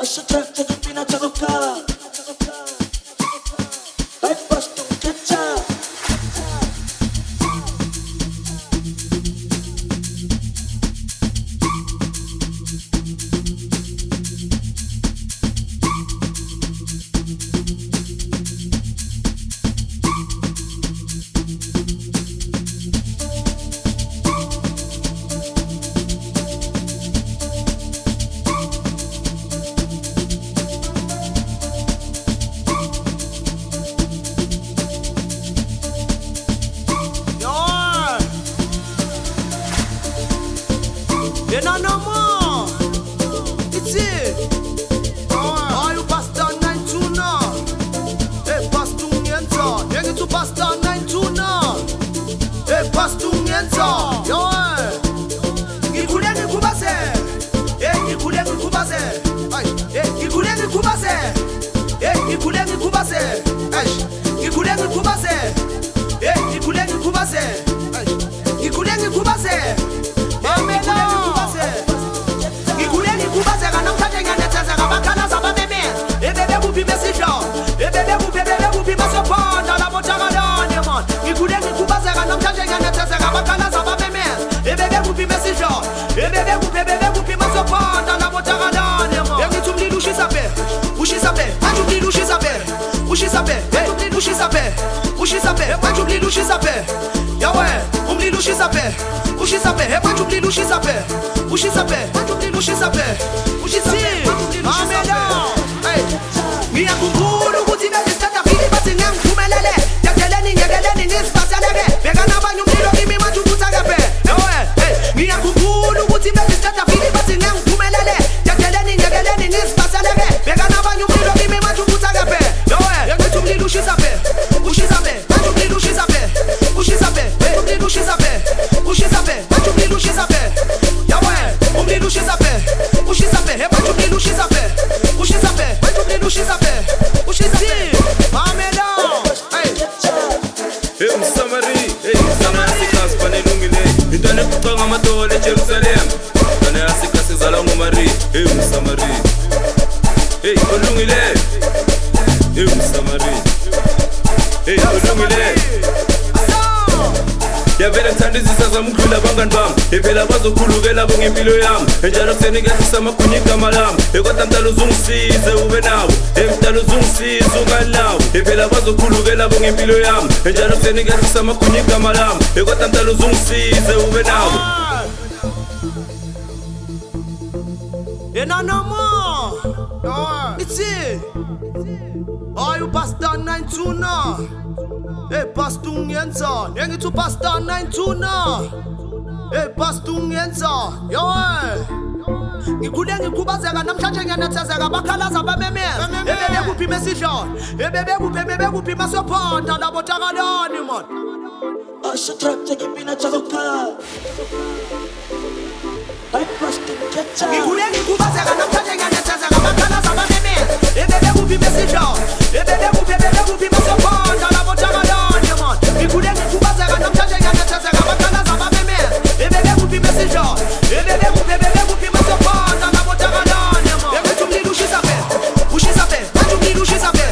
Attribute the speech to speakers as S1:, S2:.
S1: Acho trato de pina taluka. Vai posto ketchup.
S2: You know no more. It's it. Oh, you Pastor 92 now. Hey, Pastor Nyenza. You get to Pastor 92 now. Hey, Pastor Nyenza. Yo, ngikule ngikubase. Hey, ngikule ngikubase. Ay, hey, ngikule ngikubase. Hey, ngikule ngikubase. Ay, ngikule ngikubase. Hey, ngikule ngikubase. Ay, ngikule ngikubase. Ngiyakukhumbula ukuthi besithatha vili bathi ngangiphumelele yakeleni nyekeleni nisibaseleke bekanabanye umlilo kimi manje ukuthakape ngiyakukhumbula ukuthi besithatha vili bathi ngangiphumelele yakeleni nyekeleni nisibaseleke bekanabanye umlilo kimi manje ukuthakape ngithi umlilo ushisa pe manje umlilo ushisa pe umlilo ushisa pe manje umlilo ushisa pe umlilo ushisa pe manje umlilo ushisa pe
S3: Amadole Jerusalem Kana yasika sizala ngumari Hey Musamari Hey olungile Hey Musamari Hey olungile Yavela thandizisa zamkhula bangani bami Evela bazokhulukela ngempilo yami Enjalo kusenikehlisa amagunya igama lami Kodwa mdala uzungisize ube nawo Mdala uzungisize unganawo Evela bazokhulukela ngempilo yami Enjalo kusenikehlisa amagunya igama lami Kodwa mdala uzungisize ube nawo
S2: You know no more. It's it. Oh, you Pastor 92 now. Hey, Pastor Nyenza. You get to Pastor 92 now. Hey, Pastor Nyenza. Yo, ngikule ngikubazeka namhlanje ngiyanethezeka bakhalaza bamemeza ebebe kuphi mesidlo ebebe kuphi masophonda labo takalani man.
S1: Acho trato de pina taluka. Vai posto ketchup.
S2: Ngikule ngikubazeka namhlanje ngiyanethezeka bakhalaza bamemeza ebebe kuphi mesidlo ebebe kuphi masophonda labo takalani man. Ngikule ngikubazeka namhlanje ngiyanethezeka bakhalaza bamemeza ebebe kuphi mesidlo ebebe kuphi masophonda labo takalani man. Ngithi umlilo ushisa pe manje umlilo ushisa pe